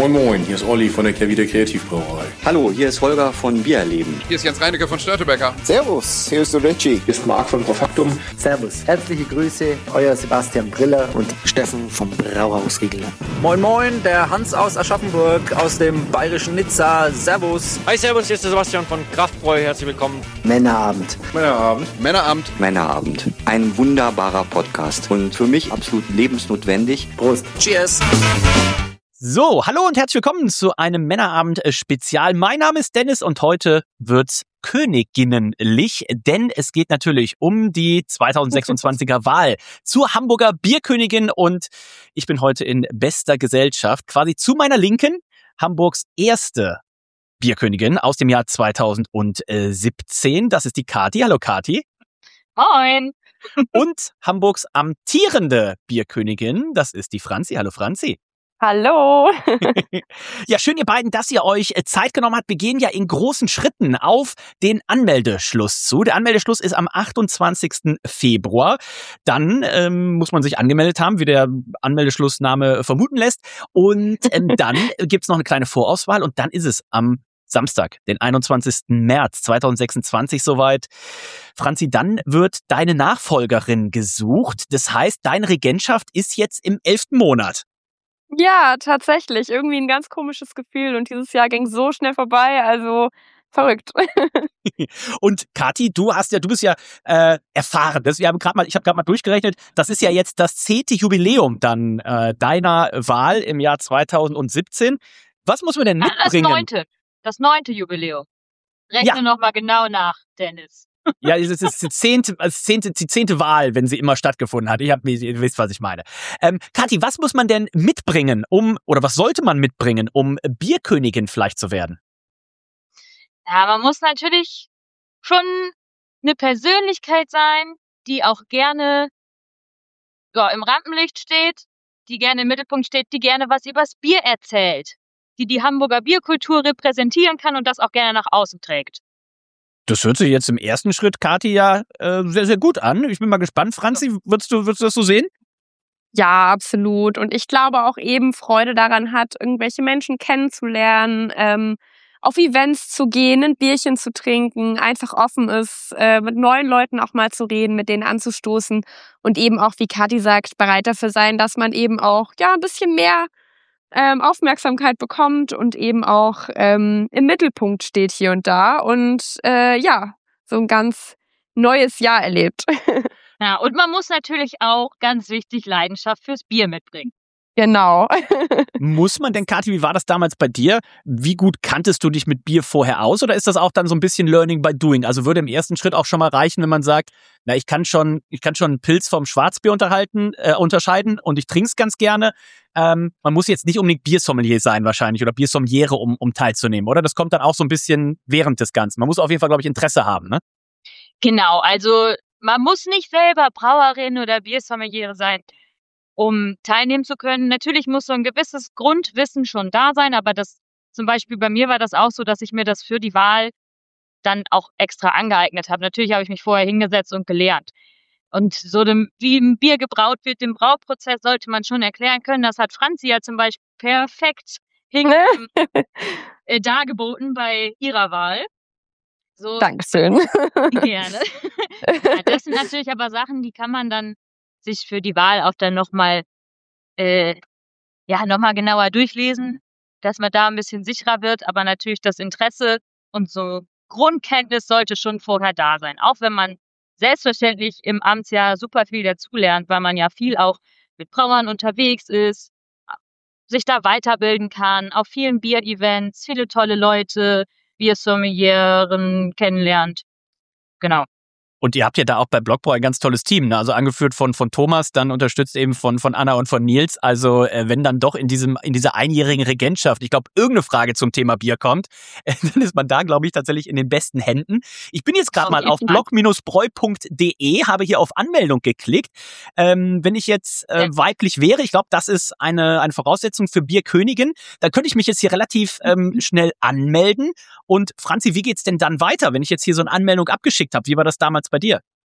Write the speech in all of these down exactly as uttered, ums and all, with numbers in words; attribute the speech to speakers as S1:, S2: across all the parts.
S1: Moin Moin, hier ist Olli von der Kehrwieder Kreativbrauerei.
S2: Hallo, hier ist Holger von Biererleben.
S3: Hier ist Jens Reinecke von Störtebecker.
S4: Servus, hier ist der Richie.
S1: Hier ist Marc von Profaktum.
S5: Servus, herzliche Grüße, euer Sebastian Briller
S2: und Steffen vom Brauhaus Riegeland.
S6: Moin Moin, der Hans aus Aschaffenburg, aus dem bayerischen Nizza. Servus.
S7: Hi, servus, hier ist der Sebastian von Kraftbräu. Herzlich willkommen.
S5: Männerabend.
S1: Männerabend.
S3: Männerabend.
S2: Männerabend. Ein wunderbarer Podcast und für mich absolut lebensnotwendig.
S5: Prost.
S6: Cheers.
S8: So, hallo und herzlich willkommen zu einem Männerabend-Spezial. Mein Name ist Dennis und heute wird's königinnenlich, denn es geht natürlich um die zweitausendsechsundzwanziger Wahl zur Hamburger Bierkönigin und ich bin heute in bester Gesellschaft. Quasi zu meiner Linken Hamburgs erste Bierkönigin aus dem Jahr zweitausendsiebzehn. Das ist die Kathi. Hallo Kathi.
S9: Moin.
S8: Und Hamburgs amtierende Bierkönigin, das ist die Franzi. Hallo Franzi.
S9: Hallo.
S8: Ja, schön ihr beiden, dass ihr euch Zeit genommen habt. Wir gehen ja in großen Schritten auf den Anmeldeschluss zu. Der Anmeldeschluss ist am achtundzwanzigsten Februar. Dann ähm, muss man sich angemeldet haben, wie der Anmeldeschlussname vermuten lässt. Und ähm, dann gibt's noch eine kleine Vorauswahl und dann ist es am Samstag, den einundzwanzigsten März zweitausendsechsundzwanzig soweit. Franzi, dann wird deine Nachfolgerin gesucht. Das heißt, deine Regentschaft ist jetzt im elften Monat.
S9: Ja, tatsächlich. Irgendwie ein ganz komisches Gefühl. Und dieses Jahr ging so schnell vorbei. Also verrückt.
S8: Und Kathi, du hast ja, du bist ja äh, erfahren. Das, wir haben gerade mal, ich habe gerade mal durchgerechnet. Das ist ja jetzt das zehnte Jubiläum dann äh, deiner Wahl im Jahr zweitausendsiebzehn. Was muss man denn mitbringen?
S9: Das neunte. Das neunte Jubiläum. Rechne
S8: Ja.
S9: noch mal genau nach, Dennis.
S8: Ja, es ist die zehnte, also zehnte, die zehnte Wahl, wenn sie immer stattgefunden hat. Ich hab, ihr wisst, was ich meine. Ähm, Kathi, was muss man denn mitbringen, um, oder was sollte man mitbringen, um Bierkönigin vielleicht zu werden?
S9: Ja, man muss natürlich schon eine Persönlichkeit sein, die auch gerne ja, im Rampenlicht steht, die gerne im Mittelpunkt steht, die gerne was übers Bier erzählt, die die Hamburger Bierkultur repräsentieren kann und das auch gerne nach außen trägt.
S8: Das hört sich jetzt im ersten Schritt, Kathi, ja äh, sehr, sehr gut an. Ich bin mal gespannt. Franzi, würdest du, würdest du das so sehen?
S10: Ja, absolut. Und ich glaube auch eben Freude daran hat, irgendwelche Menschen kennenzulernen, ähm, auf Events zu gehen, ein Bierchen zu trinken, einfach offen ist, äh, mit neuen Leuten auch mal zu reden, mit denen anzustoßen und eben auch, wie Kathi sagt, bereit dafür sein, dass man eben auch ja ein bisschen mehr ähm, Aufmerksamkeit bekommt und eben auch ähm, im Mittelpunkt steht hier und da und äh, ja, so ein ganz neues Jahr erlebt.
S9: Ja, und man muss natürlich auch, ganz wichtig, Leidenschaft fürs Bier mitbringen.
S10: Genau.
S8: Muss man denn, Kathi, wie war das damals bei dir? Wie gut kanntest du dich mit Bier vorher aus? Oder ist das auch dann so ein bisschen Learning by Doing? Also würde im ersten Schritt auch schon mal reichen, wenn man sagt, na, ich kann schon, ich kann schon einen Pilz vom Schwarzbier unterhalten, äh, unterscheiden und ich trinke es ganz gerne. Ähm, man muss jetzt nicht unbedingt Biersommelier sein wahrscheinlich oder Biersommeliere, um, um teilzunehmen, oder? Das kommt dann auch so ein bisschen während des Ganzen. Man muss auf jeden Fall, glaube ich, Interesse haben, ne?
S9: Genau, also man muss nicht selber Brauerin oder Biersommeliere sein, um teilnehmen zu können. Natürlich muss so ein gewisses Grundwissen schon da sein, aber das zum Beispiel bei mir war das auch so, dass ich mir das für die Wahl dann auch extra angeeignet habe. Natürlich habe ich mich vorher hingesetzt und gelernt. Und so dem, wie ein Bier gebraut wird, den Brauprozess sollte man schon erklären können. Das hat Franzi ja zum Beispiel perfekt hin, äh, dargeboten bei ihrer Wahl. So,
S10: Dankeschön.
S9: gerne. Ja, das sind natürlich aber Sachen, die kann man dann sich für die Wahl auch dann nochmal äh, ja, noch mal genauer durchlesen, dass man da ein bisschen sicherer wird. Aber natürlich das Interesse und so Grundkenntnis sollte schon vorher da sein. Auch wenn man selbstverständlich im Amtsjahr super viel dazulernt, weil man ja viel auch mit Brauern unterwegs ist, sich da weiterbilden kann, auf vielen Bier-Events, viele tolle Leute, Biersommelieren kennenlernt. Genau.
S8: Und ihr habt ja da auch bei Blockbräu ein ganz tolles Team, ne? Also angeführt von von Thomas, dann unterstützt eben von von Anna und von Nils. Also äh, wenn dann doch in diesem in dieser einjährigen Regentschaft, ich glaube, irgendeine Frage zum Thema Bier kommt, äh, dann ist man da, glaube ich, tatsächlich in den besten Händen. Ich bin jetzt gerade mal auf blog bräu punkt de, habe hier auf Anmeldung geklickt. Ähm, wenn ich jetzt äh, weiblich wäre, ich glaube, das ist eine eine Voraussetzung für Bierkönigin, dann könnte ich mich jetzt hier relativ ähm, schnell anmelden. Und Franzi, wie geht's denn dann weiter, wenn ich jetzt hier so eine Anmeldung abgeschickt habe? Wie war das damals bei dir?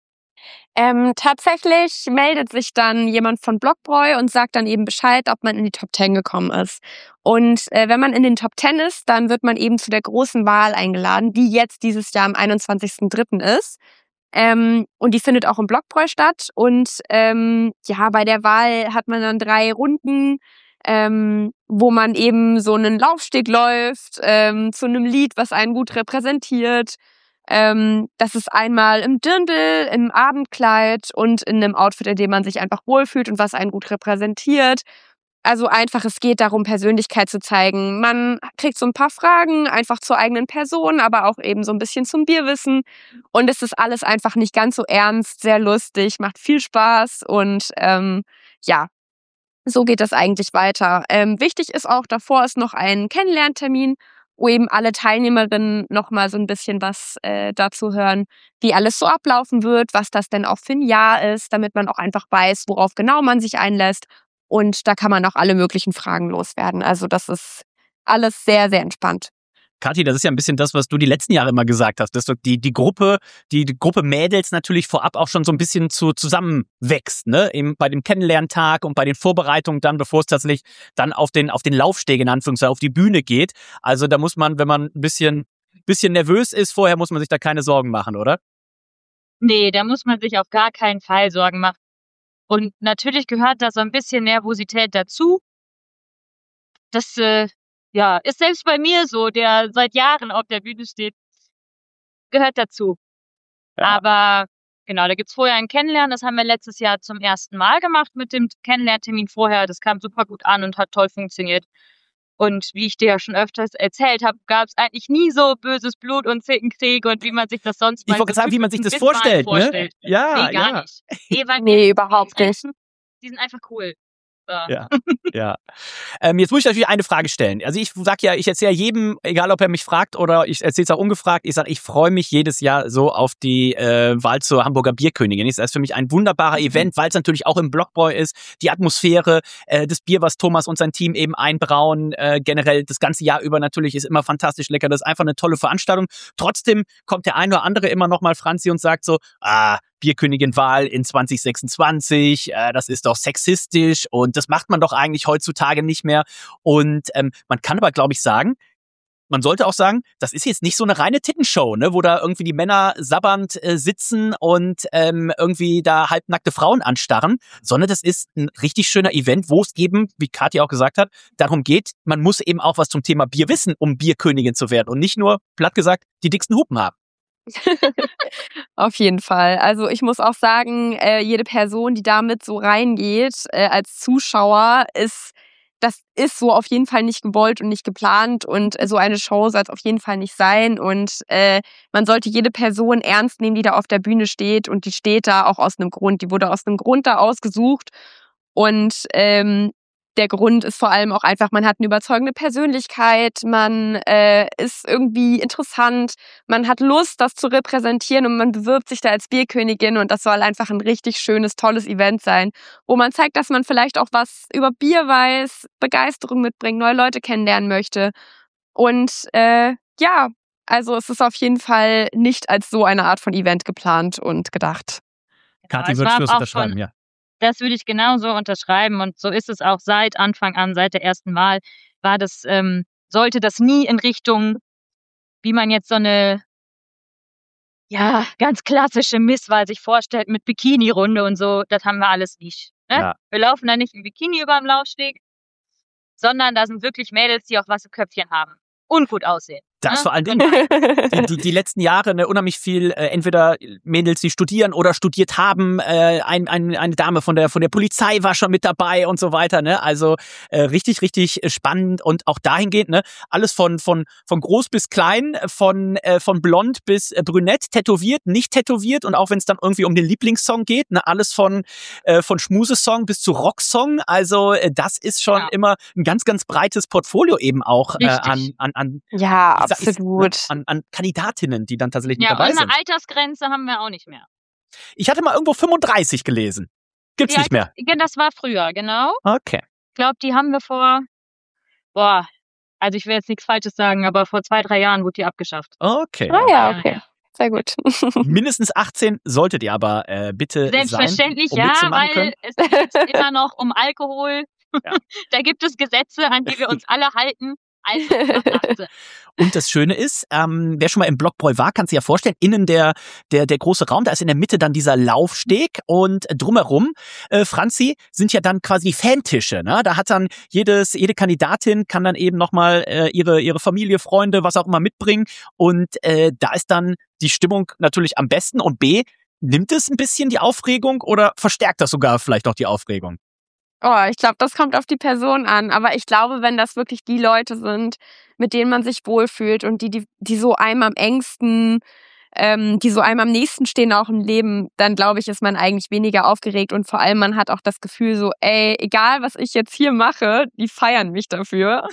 S10: Ähm, tatsächlich meldet sich dann jemand von Blockbräu und sagt dann eben Bescheid, ob man in die Top Ten gekommen ist. Und äh, wenn man in den Top Ten ist, dann wird man eben zu der großen Wahl eingeladen, die jetzt dieses Jahr am einundzwanzigsten dritten ist. Ähm, und die findet auch im Blockbräu statt. Und ähm, ja, bei der Wahl hat man dann drei Runden, ähm, wo man eben so einen Laufsteg läuft, ähm, zu einem Lied, was einen gut repräsentiert. Ähm, das ist einmal im Dirndl, im Abendkleid und in einem Outfit, in dem man sich einfach wohlfühlt und was einen gut repräsentiert. Also einfach, es geht darum, Persönlichkeit zu zeigen. Man kriegt so ein paar Fragen, einfach zur eigenen Person, aber auch eben so ein bisschen zum Bierwissen. Und es ist alles einfach nicht ganz so ernst, sehr lustig, macht viel Spaß und ähm, ja, so geht das eigentlich weiter. Ähm, wichtig ist auch, davor ist noch ein Kennenlerntermin, wo eben alle Teilnehmerinnen nochmal so ein bisschen was äh, dazu hören, wie alles so ablaufen wird, was das denn auch für ein Jahr ist, damit man auch einfach weiß, worauf genau man sich einlässt. Und da kann man auch alle möglichen Fragen loswerden. Also das ist alles sehr, sehr entspannt.
S8: Kathi, das ist ja ein bisschen das, was du die letzten Jahre immer gesagt hast, dass die, die Gruppe, die, die Gruppe Mädels natürlich vorab auch schon so ein bisschen zu, zusammenwächst, ne? Eben bei dem Kennenlerntag und bei den Vorbereitungen dann, bevor es tatsächlich dann auf den, auf den Laufsteg in Anführungszeichen, auf die Bühne geht. Also da muss man, wenn man ein bisschen, bisschen nervös ist vorher, muss man sich da keine Sorgen machen, oder?
S9: Nee, da muss man sich auf gar keinen Fall Sorgen machen. Und natürlich gehört da so ein bisschen Nervosität dazu. Das, äh, ja, ist selbst bei mir so, der seit Jahren auf der Bühne steht, gehört dazu.
S8: Ja.
S9: Aber genau, da gibt's vorher ein Kennenlernen. Das haben wir letztes Jahr zum ersten Mal gemacht mit dem Kennenlerntermin vorher. Das kam super gut an und hat toll funktioniert. Und wie ich dir ja schon öfters erzählt habe, gab es eigentlich nie so böses Blut und Zickenkrieg und wie man sich das sonst
S8: Ich wollte sagen, wie man sich das vorstellt, ne?
S9: vorstellt.
S8: Ja,
S9: Nee, gar
S8: ja.
S9: nicht. Eva,
S10: Nee, überhaupt nicht.
S9: Die sind einfach cool. So.
S8: Ja, ja. Ähm, jetzt muss ich natürlich eine Frage stellen. Also ich sag ja, ich erzähle jedem, egal ob er mich fragt oder ich erzähle es auch ungefragt, ich sage, ich freue mich jedes Jahr so auf die äh, Wahl zur Hamburger Bierkönigin. Das ist für mich ein wunderbarer
S9: Mhm.
S8: Event, weil es natürlich auch im Blockbräu ist, die Atmosphäre, äh, das Bier, was Thomas und sein Team eben einbrauen, äh, generell das ganze Jahr über natürlich ist immer fantastisch lecker. Das ist einfach eine tolle Veranstaltung. Trotzdem kommt der eine oder andere immer noch mal Franzi und sagt so, ah, Bierkönigin-Wahl in zwanzig sechsundzwanzig, äh, das ist doch sexistisch und das macht man doch eigentlich heutzutage nicht mehr. Und ähm, man kann aber, glaube ich, sagen, man sollte auch sagen, das ist jetzt nicht so eine reine Tittenshow, ne, wo da irgendwie die Männer sabbernd äh, sitzen und ähm, irgendwie da halbnackte Frauen anstarren, sondern das ist ein richtig schöner Event, wo es eben, wie Kathi auch gesagt hat, darum geht, man muss eben auch was zum Thema Bier wissen, um Bierkönigin zu werden und nicht nur, platt gesagt, die dicksten Hupen haben.
S10: Auf jeden Fall. Also ich muss auch sagen, äh, jede Person, die damit so reingeht äh, als Zuschauer, ist das ist so auf jeden Fall nicht gewollt und nicht geplant und äh, so eine Show soll es auf jeden Fall nicht sein und äh, man sollte jede Person ernst nehmen, die da auf der Bühne steht und die steht da auch aus einem Grund. Die wurde aus einem Grund da ausgesucht und ähm, der Grund ist vor allem auch einfach, man hat eine überzeugende Persönlichkeit, man äh, ist irgendwie interessant, man hat Lust, das zu repräsentieren und man bewirbt sich da als Bierkönigin und das soll einfach ein richtig schönes, tolles Event sein, wo man zeigt, dass man vielleicht auch was über Bier weiß, Begeisterung mitbringt, neue Leute kennenlernen möchte. Und äh, ja, also es ist auf jeden Fall nicht als so eine Art von Event geplant und gedacht.
S8: Kathi,
S9: es
S8: würdest
S9: war
S8: du das
S9: auch
S8: unterschreiben?
S9: von-
S8: Ja.
S9: Das würde ich genauso unterschreiben und so ist es auch seit Anfang an, seit der ersten Wahl, war das, ähm, sollte das nie in Richtung, wie man jetzt so eine, ja, ganz klassische Misswahl sich vorstellt mit Bikini-Runde und so, das haben wir alles nicht. Ne?
S8: Ja.
S9: Wir laufen da nicht im Bikini über dem Laufsteg, sondern da sind wirklich Mädels, die auch was im Köpfchen haben und gut aussehen.
S8: Das
S9: ne?
S8: vor allen Dingen. Die, die, die letzten Jahre ne, unheimlich viel, äh, entweder Mädels, die studieren oder studiert haben, äh, ein, ein, eine Dame von der von der Polizei war schon mit dabei und so weiter, ne? Also äh, richtig, richtig spannend und auch dahingehend, ne, alles von von von groß bis klein, von äh, von blond bis äh, brünett, tätowiert, nicht tätowiert und auch wenn es dann irgendwie um den Lieblingssong geht, ne, alles von äh, von Schmusesong bis zu Rocksong, also äh, das ist schon
S9: Ja.
S8: immer ein ganz, ganz breites Portfolio eben auch äh,
S9: Richtig.
S8: an an an
S10: Ja,
S8: ich sag- ich-
S10: absolut.
S8: an, an Kandidatinnen, die dann tatsächlich mit
S9: Ja, und
S8: dabei
S9: eine
S8: sind.
S9: Altersgrenze haben wir auch nicht mehr.
S8: Ich hatte mal irgendwo fünfunddreißig gelesen. Gibt's
S9: Die
S8: nicht mehr.
S9: Ja, das war früher, genau.
S8: Okay.
S9: Ich glaube, die haben wir vor, boah, also ich will jetzt nichts Falsches sagen, aber vor zwei, drei Jahren wurde die abgeschafft.
S8: Okay.
S10: Ah ja, okay. sehr gut.
S8: Mindestens achtzehn solltet ihr aber äh, bitte
S9: Selbstverständlich,
S8: sein, um
S9: ja,
S8: mitzumachen
S9: weil
S8: können.
S9: es geht immer noch um Alkohol.
S8: Ja.
S9: Da gibt es Gesetze, an die wir uns alle halten. Also achtzehn.
S8: Und das Schöne ist, ähm, wer schon mal im Blockbräu war, kann sich ja vorstellen, innen der, der, der große Raum, da ist in der Mitte dann dieser Laufsteg und drumherum, äh, Franzi, sind ja dann quasi Fantische, ne? Da hat dann jedes, jede Kandidatin kann dann eben nochmal äh, ihre, ihre Familie, Freunde, was auch immer mitbringen und äh, da ist dann die Stimmung natürlich am besten und B, nimmt es ein bisschen die Aufregung oder verstärkt das sogar vielleicht auch die Aufregung?
S10: Oh, ich glaube, das kommt auf die Person an. Aber ich glaube, wenn das wirklich die Leute sind, mit denen man sich wohlfühlt und die, die, die so einem am engsten, ähm, die so einem am nächsten stehen auch im Leben, dann glaube ich, ist man eigentlich weniger aufgeregt und vor allem man hat auch das Gefühl so, ey, egal was ich jetzt hier mache, die feiern mich dafür.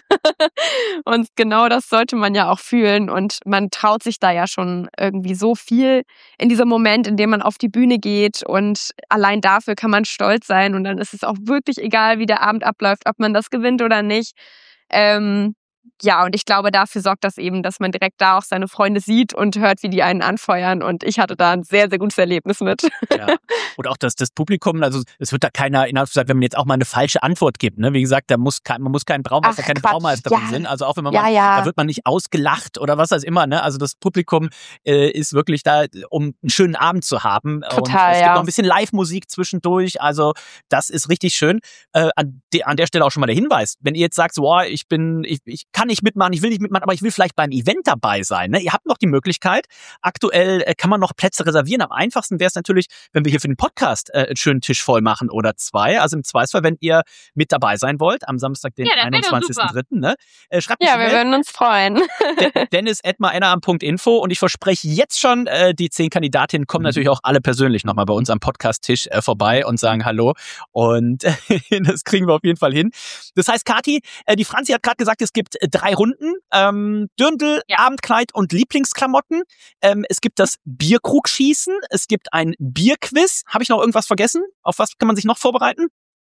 S10: Und genau das sollte man ja auch fühlen und man traut sich da ja schon irgendwie so viel in diesem Moment, in dem man auf die Bühne geht und allein dafür kann man stolz sein und dann ist es auch wirklich egal, wie der Abend abläuft, ob man das gewinnt oder nicht. Ähm, Ja, und ich glaube, dafür sorgt das eben, dass man direkt da auch seine Freunde sieht und hört, wie die einen anfeuern. Und ich hatte da ein sehr, sehr gutes Erlebnis mit.
S8: Ja. Und auch das, das Publikum, also es wird da keiner, in Anführungszeichen, wenn man jetzt auch mal eine falsche Antwort gibt, ne? Wie gesagt, da muss kein, man muss kein Braumeister,
S10: Ach,
S8: keine
S10: Quatsch.
S8: Braumeisterin
S10: Ja.
S8: sind. Also auch wenn man
S10: Ja,
S8: mal,
S10: ja.
S8: da wird man nicht ausgelacht oder was weiß immer, ne? Also das Publikum äh, ist wirklich da, um einen schönen Abend zu haben.
S10: Total,
S8: und es gibt
S10: ja.
S8: noch ein bisschen Live-Musik zwischendurch. Also das ist richtig schön. Äh, an, de, an der Stelle auch schon mal der Hinweis. Wenn ihr jetzt sagt, so, oh, ich bin, ich, ich kann nicht mitmachen, ich will nicht mitmachen, aber ich will vielleicht beim Event dabei sein. Ne? Ihr habt noch die Möglichkeit. Aktuell äh, kann man noch Plätze reservieren. Am einfachsten wäre es natürlich, wenn wir hier für den Podcast äh, einen schönen Tisch voll machen oder zwei. Also im Zweifelsfall, wenn ihr mit dabei sein wollt, am Samstag, den
S9: Ja, das wär doch
S8: einundzwanzigsten dritten Ne? Äh, schreibt
S10: Ja,
S8: mich
S10: wir
S8: eine Mail.
S10: würden uns freuen.
S8: De- Dennis at maenaam punkt info und ich verspreche jetzt schon, äh, die zehn Kandidatinnen kommen natürlich auch alle persönlich nochmal bei uns am Podcast-Tisch äh, vorbei und sagen Hallo und äh, das kriegen wir auf jeden Fall hin. Das heißt, Kathi, äh, die Franzi hat gerade gesagt, es gibt äh, drei Runden, ähm, Dirndl,
S9: Ja.
S8: Abendkleid und Lieblingsklamotten. Ähm, es gibt das Bierkrugschießen, es gibt ein Bierquiz. Habe ich noch irgendwas vergessen? Auf was kann man sich noch vorbereiten?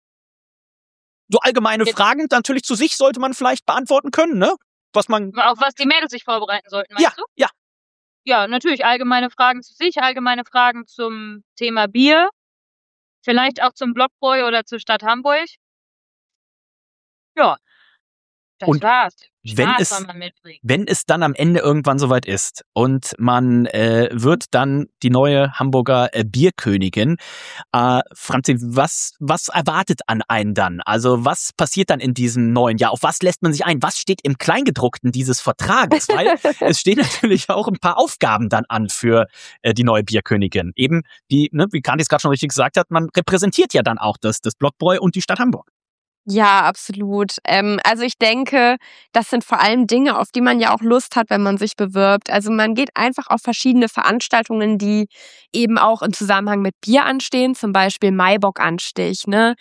S8: So allgemeine
S9: Jetzt-
S8: Fragen natürlich zu sich sollte man vielleicht beantworten können, ne? Was man
S9: Auf was die Mädels sich vorbereiten sollten, meinst
S8: ja,
S9: du?
S8: ja.
S9: Ja, natürlich allgemeine Fragen zu sich, allgemeine Fragen zum Thema Bier, vielleicht auch zum Blockbräu oder zur Stadt Hamburg. Ja, das
S8: Und
S9: war's.
S8: wenn
S9: Spaß
S8: es-
S9: soll man mitbringen.
S8: Wenn es dann am Ende irgendwann soweit ist und man äh, wird dann die neue Hamburger äh, Bierkönigin, äh, Franzi, was, was erwartet an einen dann? Also was passiert dann in diesem neuen Jahr? Auf was lässt man sich ein? Was steht im Kleingedruckten dieses Vertrages? Weil es stehen natürlich auch ein paar Aufgaben dann an für äh, die neue Bierkönigin. Eben, die, ne, wie Kathi es gerade schon richtig gesagt hat, man repräsentiert ja dann auch das, das Blockbräu und die Stadt Hamburg.
S10: Ja, absolut. Ähm, also ich denke, das sind vor allem Dinge, auf die man ja auch Lust hat, wenn man sich bewirbt. Also man geht einfach auf verschiedene Veranstaltungen, die eben auch im Zusammenhang mit Bier anstehen, zum Beispiel Maibockanstich, ne?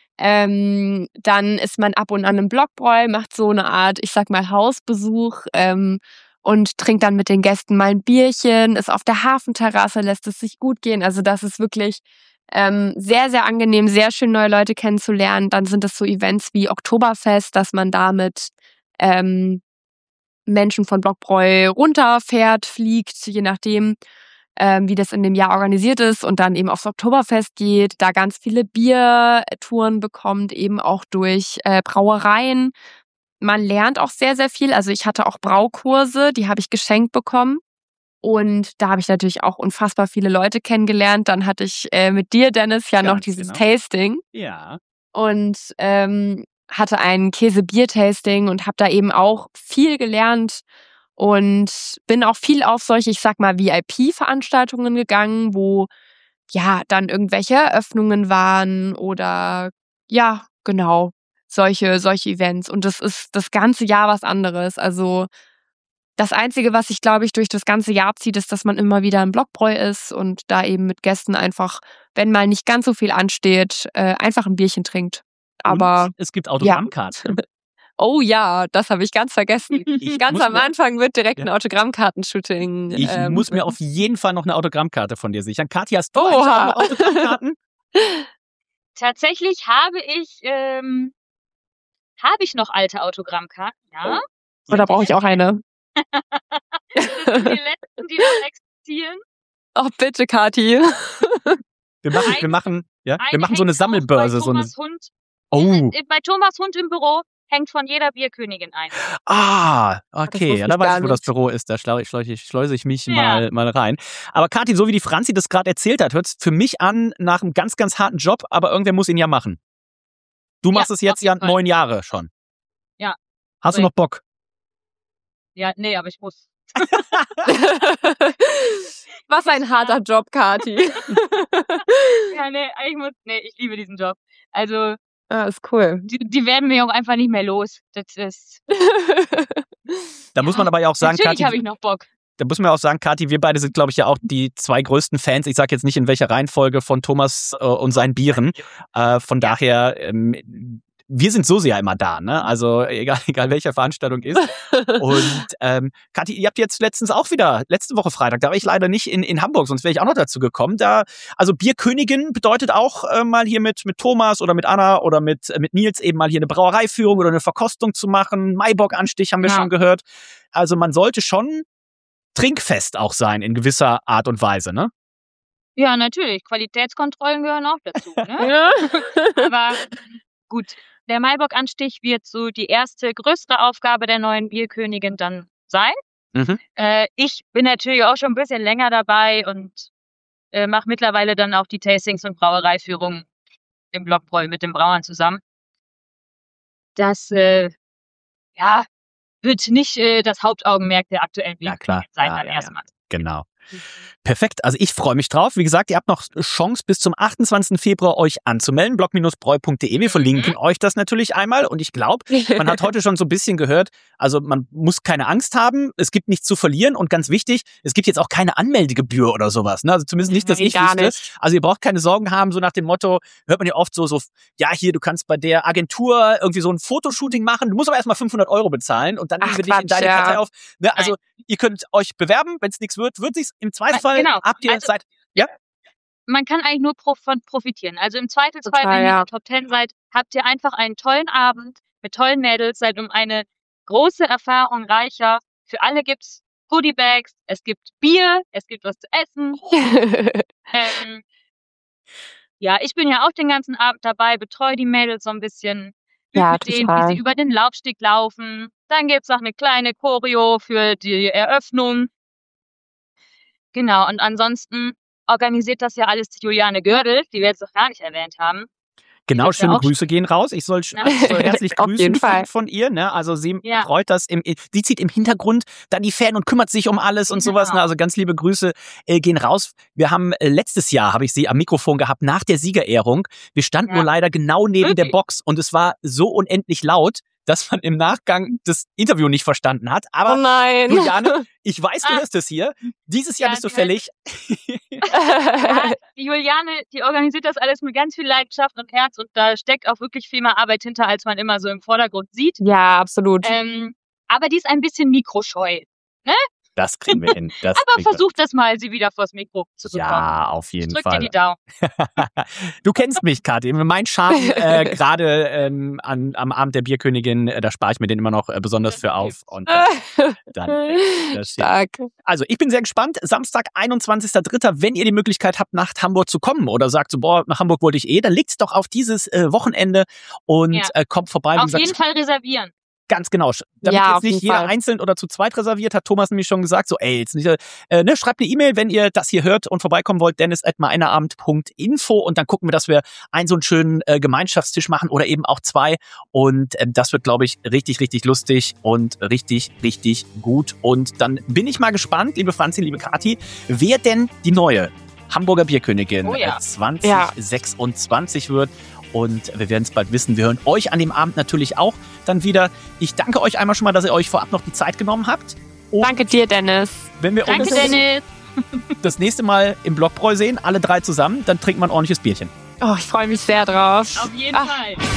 S10: Ähm, dann ist man ab und an im Blockbräu, macht so eine Art, ich sag mal, Hausbesuch ähm, und trinkt dann mit den Gästen mal ein Bierchen, ist auf der Hafenterrasse, lässt es sich gut gehen. Also das ist wirklich ähm, sehr, sehr angenehm, sehr schön, neue Leute kennenzulernen. Dann sind es so Events wie Oktoberfest, dass man da mit ähm, Menschen von Blockbräu runterfährt, fliegt, je nachdem, ähm, wie das in dem Jahr organisiert ist und dann eben aufs Oktoberfest geht, da ganz viele Biertouren bekommt, eben auch durch äh, Brauereien. Man lernt auch sehr, sehr viel. Also ich hatte auch Braukurse, die habe ich geschenkt bekommen. Und da habe ich natürlich auch unfassbar viele Leute kennengelernt. Dann hatte ich äh, mit dir, Dennis, ja noch
S8: Ganz
S10: dieses
S8: genau.
S10: Tasting
S8: Ja.
S10: und ähm, hatte ein Käse-Bier-Tasting und habe da eben auch viel gelernt und bin auch viel auf solche, ich sag mal, V I P-Veranstaltungen gegangen, wo ja dann irgendwelche Eröffnungen waren oder ja, genau, solche, solche Events. Und das ist das ganze Jahr was anderes. Also das Einzige, was sich, glaube ich, durch das ganze Jahr zieht, ist, dass man immer wieder im Blockbräu ist und da eben mit Gästen einfach, wenn mal nicht ganz so viel ansteht, äh, einfach ein Bierchen trinkt. Aber
S8: und es gibt Autogrammkarten.
S10: oh ja, das habe ich ganz vergessen.
S8: Ich
S10: Ganz
S8: muss
S10: am
S8: mir-
S10: Anfang wird direkt ein
S8: Ja.
S10: Autogrammkartenshooting.
S8: Ich
S10: ähm,
S8: muss mir auf jeden Fall noch eine Autogrammkarte von dir sichern. Kathi, hast du
S10: Oha.
S8: eigentlich auch noch Autogrammkarten?
S9: Tatsächlich habe ich, ähm, habe ich noch alte Autogrammkarten, ja.
S10: Oder brauche ich auch eine?
S9: Das sind die letzten, die noch zielen?
S10: Oh, bitte, Kathi.
S8: Wir machen, wir machen, ja, wir machen so eine Sammelbörse.
S9: Bei
S8: So eine,
S9: Thomas Hund.
S8: oh,
S9: Bei Thomas Hund im Büro hängt von jeder Bierkönigin ein.
S8: ah, okay,
S10: wusste
S8: ja, da
S10: ich
S8: weiß
S10: gar
S8: ich, wo das
S10: nicht.
S8: Büro ist. Da schleuse schleuse ich, schleuse ich mich
S9: Ja.
S8: mal, mal rein. Aber Kathi, so wie die Franzi das gerade erzählt hat, hört es für mich an nach einem ganz, ganz harten Job, aber irgendwer muss ihn ja machen. Du machst
S9: Ja,
S8: es jetzt
S9: auf jeden
S8: ja
S9: Fall.
S8: neun Jahre schon.
S9: Ja.
S8: Hast du noch Bock?
S9: Ja, nee, aber ich muss.
S10: Was ein harter Job, Kathi.
S9: Ja, nee, ich muss. Nee, ich liebe diesen Job. Also,
S10: Ah, ist cool.
S9: die, die werden mir auch einfach nicht mehr los. Das ist.
S8: Da muss man aber ja auch sagen,
S9: Natürlich
S8: Kathi,
S9: habe ich noch Bock.
S8: da muss man auch sagen, Kathi, wir beide sind, glaube ich, ja auch die zwei größten Fans. Ich sage jetzt nicht in welcher Reihenfolge von Thomas äh, und seinen Bieren. Äh, von daher, ähm, wir sind so sehr immer da, ne? Also egal, egal welche Veranstaltung ist. Und ähm, Kathi, ihr habt jetzt letztens auch wieder, letzte Woche Freitag, da war ich leider nicht in, in Hamburg, sonst wäre ich auch noch dazu gekommen. Da, also Bierkönigin bedeutet auch äh, mal hier mit, mit Thomas oder mit Anna oder mit, äh, mit Nils eben mal hier eine Brauereiführung oder eine Verkostung zu machen. Maibock-Anstich haben wir
S9: Ja.
S8: schon gehört. Also man sollte schon trinkfest auch sein in gewisser Art und Weise, ne?
S9: Ja, natürlich. Qualitätskontrollen gehören auch dazu. Ne?
S10: Ja.
S9: Aber gut, der Maibock-Anstich wird so die erste größere Aufgabe der neuen Bierkönigin dann sein.
S8: Mhm.
S9: Äh, ich bin natürlich auch schon ein bisschen länger dabei und äh, mache mittlerweile dann auch die Tastings und Brauereiführungen im Blockbräu mit den Brauern zusammen. Das äh, ja, wird nicht äh, das Hauptaugenmerk der aktuellen
S8: Ja, klar.
S9: Bierkönigin sein
S8: Ja,
S9: dann
S8: ja, ja.
S9: erstmal.
S8: Genau. Perfekt, also ich freue mich drauf. Wie gesagt, ihr habt noch Chance bis zum achtundzwanzigsten Februar euch anzumelden, blog Bindestrich breu punkt de. Wir verlinken
S9: Mhm.
S8: euch das natürlich einmal und ich glaube, man hat heute schon so ein bisschen gehört, also man muss keine Angst haben, es gibt nichts zu verlieren und ganz wichtig, es gibt jetzt auch keine Anmeldegebühr oder sowas, ne? Also zumindest nicht, dass
S10: Nee,
S8: ich
S10: gar
S8: wüsste.
S10: nicht.
S8: Also ihr braucht keine Sorgen haben, so nach dem Motto, hört man ja oft so, so, ja hier, du kannst bei der Agentur irgendwie so ein Fotoshooting machen, du musst aber erstmal fünfhundert Euro bezahlen und dann nehmen
S10: Ach,
S8: wir dich in
S10: Quatsch,
S8: deine
S10: ja.
S8: Kartei auf. Ne? Also ihr könnt euch bewerben, wenn es nichts wird, wird sich's im Zweifelsfall,
S9: Genau.
S8: habt ihr
S9: Also-
S8: seit,
S9: Man kann eigentlich nur pro von profitieren. Also im Zweifelsfall,
S10: Total,
S9: wenn ihr
S10: ja.
S9: in der Top Ten seid, habt ihr einfach einen tollen Abend mit tollen Mädels, seid um eine große Erfahrung reicher. Für alle gibt's Goodiebags, es gibt Bier, es gibt was zu essen. Ähm, ja, ich bin ja auch den ganzen Abend dabei, betreue die Mädels so ein bisschen, übe
S10: Ja,
S9: mit denen, wie
S10: total.
S9: sie über den Laufsteg laufen. Dann gibt's auch eine kleine Choreo für die Eröffnung. Genau, und ansonsten organisiert das ja alles die Juliane Gördel, die wir jetzt noch gar nicht erwähnt haben.
S8: Genau,
S9: wird ja
S8: schöne
S9: auch
S8: Grüße gehen raus. Ich soll,
S9: Ja.
S8: ich soll herzlich
S10: Auf
S8: grüßen
S10: jeden
S8: von,
S10: Fall.
S8: von ihr. Ne? Also sie
S9: Ja.
S8: freut das. Im, sie zieht im Hintergrund dann die Fäden und kümmert sich um alles und sowas. Ne?
S9: Genau.
S8: Also ganz liebe Grüße äh, gehen raus. Wir haben äh, letztes Jahr, habe ich sie am Mikrofon gehabt, nach der Siegerehrung. Wir standen
S9: Ja.
S8: nur leider genau neben der
S9: Wirklich?
S8: Box und es war so unendlich laut, dass man im Nachgang das Interview nicht verstanden hat. Aber
S10: Oh nein.
S8: Juliane, ich weiß, du
S9: Ah.
S8: hörst es hier. Dieses Jahr
S9: Ja,
S8: bist du
S9: die
S8: fällig.
S9: Ja, die Juliane, die organisiert das alles mit ganz viel Leidenschaft und Herz und da steckt auch wirklich viel mehr Arbeit hinter, als man immer so im Vordergrund sieht.
S10: Ja, absolut.
S9: Ähm, aber die ist ein bisschen mikroscheu.
S8: Das kriegen wir hin. Das
S9: Aber
S8: kriegen wir.
S9: versucht das mal, sie wieder vors Mikro zu bekommen.
S8: Ja, auf jeden
S9: Drück
S8: Fall.
S9: dir die Daumen.
S8: Du kennst mich, Kathi. Mein Charme äh, gerade ähm, an, am Abend der Bierkönigin, äh, da spare ich mir den immer noch äh, besonders für auf. Und äh, dann, äh, das steht.
S10: Stark.
S8: Also ich bin sehr gespannt. Samstag, einundzwanzigster dritter Wenn ihr die Möglichkeit habt, nach Hamburg zu kommen oder sagt so, boah, nach Hamburg wollte ich eh, dann legt's doch auf dieses äh, Wochenende und
S9: Ja.
S8: äh, kommt vorbei. Wie
S9: Auf
S8: gesagt,
S9: jeden Fall reservieren.
S8: Ganz genau. Damit
S10: Ja,
S8: jetzt
S10: auf
S8: nicht
S10: jeden
S8: jeder
S10: Fall.
S8: einzeln oder zu zweit reserviert, hat Thomas nämlich schon gesagt, so ey, jetzt nicht, äh, ne, schreibt eine E-Mail, wenn ihr das hier hört und vorbeikommen wollt, dennis at meinerabend punkt info und dann gucken wir, dass wir einen so einen schönen äh, Gemeinschaftstisch machen oder eben auch zwei und ähm, das wird, glaube ich, richtig, richtig lustig und richtig, richtig gut und dann bin ich mal gespannt, liebe Franzi, liebe Kathi, wer denn die neue Hamburger Bierkönigin
S9: Oh ja.
S8: äh, zwanzig sechsundzwanzig wird. Und wir werden es bald wissen. Wir hören euch an dem Abend natürlich auch dann wieder. Ich danke euch einmal schon mal, dass ihr euch vorab noch die Zeit genommen habt. Und
S10: Danke dir, Dennis.
S8: wenn wir
S9: Danke,
S8: uns
S9: Dennis.
S8: das nächste Mal im Blockbräu sehen, alle drei zusammen, dann trinkt man ein ordentliches Bierchen.
S10: Oh, ich freue mich sehr drauf.
S9: Auf jeden
S10: Ach.
S9: Fall.